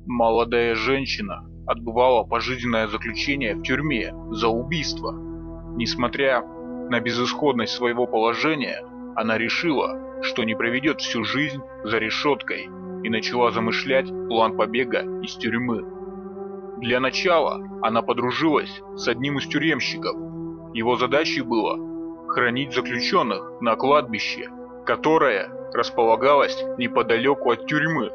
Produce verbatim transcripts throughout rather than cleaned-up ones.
Молодая женщина отбывала пожизненное заключение в тюрьме за убийство. Несмотря на безысходность своего положения, она решила, что не проведет всю жизнь за решеткой, и начала замышлять план побега из тюрьмы. Для начала она подружилась с одним из тюремщиков. Его задачей было хранить заключенных на кладбище, которое располагалось неподалеку от тюрьмы.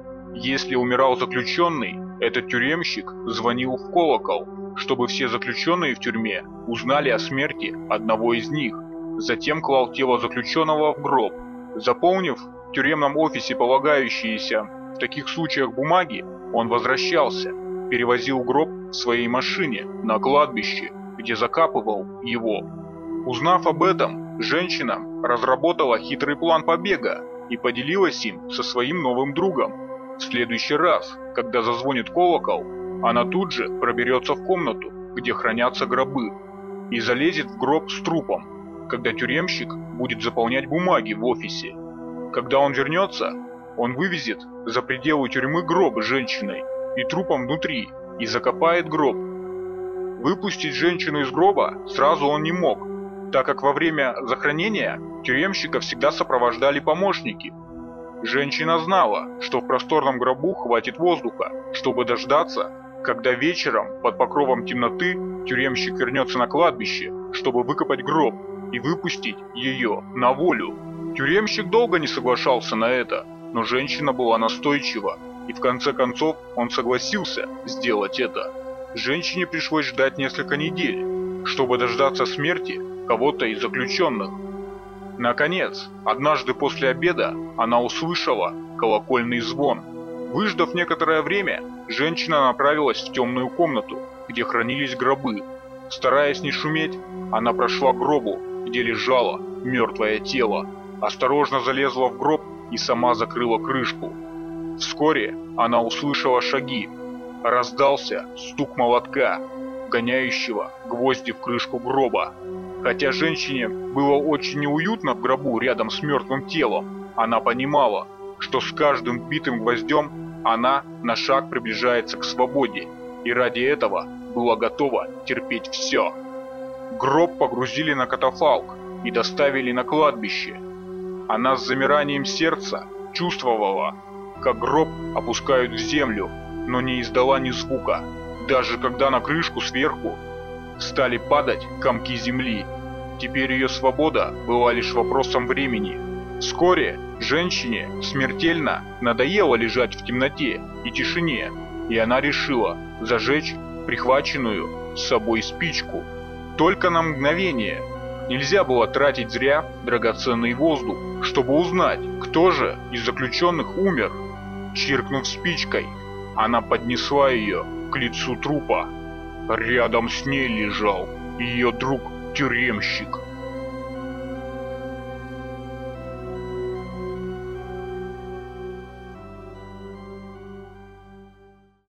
Если умирал заключенный, этот тюремщик звонил в колокол, чтобы все заключенные в тюрьме узнали о смерти одного из них. Затем клал тело заключенного в гроб. Заполнив в тюремном офисе полагающиеся в таких случаях бумаги, он возвращался, перевозил гроб в своей машине на кладбище, где закапывал его. Узнав об этом, женщина разработала хитрый план побега и поделилась им со своим новым другом. В следующий раз, когда зазвонит колокол, она тут же проберется в комнату, где хранятся гробы, и залезет в гроб с трупом, когда тюремщик будет заполнять бумаги в офисе. Когда он вернется, он вывезет за пределы тюрьмы гроб с женщиной и трупом внутри и закопает гроб. Выпустить женщину из гроба сразу он не мог, так как во время захоронения тюремщика всегда сопровождали помощники. Женщина знала, что в просторном гробу хватит воздуха, чтобы дождаться, когда вечером под покровом темноты тюремщик вернется на кладбище, чтобы выкопать гроб и выпустить ее на волю. Тюремщик долго не соглашался на это, но женщина была настойчива, и в конце концов он согласился сделать это. Женщине пришлось ждать несколько недель, чтобы дождаться смерти кого-то из заключенных. Наконец, однажды после обеда она услышала колокольный звон. Выждав некоторое время, женщина направилась в темную комнату, где хранились гробы. Стараясь не шуметь, она прошла к гробу, где лежало мертвое тело, осторожно залезла в гроб и сама закрыла крышку. Вскоре она услышала шаги. Раздался стук молотка, гоняющего гвозди в крышку гроба. Хотя женщине было очень неуютно в гробу рядом с мертвым телом, она понимала, что с каждым битым гвоздем она на шаг приближается к свободе, и ради этого была готова терпеть все. Гроб погрузили на катафалк и доставили на кладбище. Она с замиранием сердца чувствовала, как гроб опускают в землю, но не издала ни звука, даже когда на крышку сверху стали падать комки земли. Теперь ее свобода была лишь вопросом времени. Вскоре женщине смертельно надоело лежать в темноте и тишине, и она решила зажечь прихваченную с собой спичку. Только на мгновение. Нельзя было тратить зря драгоценный воздух, чтобы узнать, кто же из заключенных умер. Чиркнув спичкой, она поднесла ее к лицу трупа. Рядом с ней лежал ее друг-тюремщик.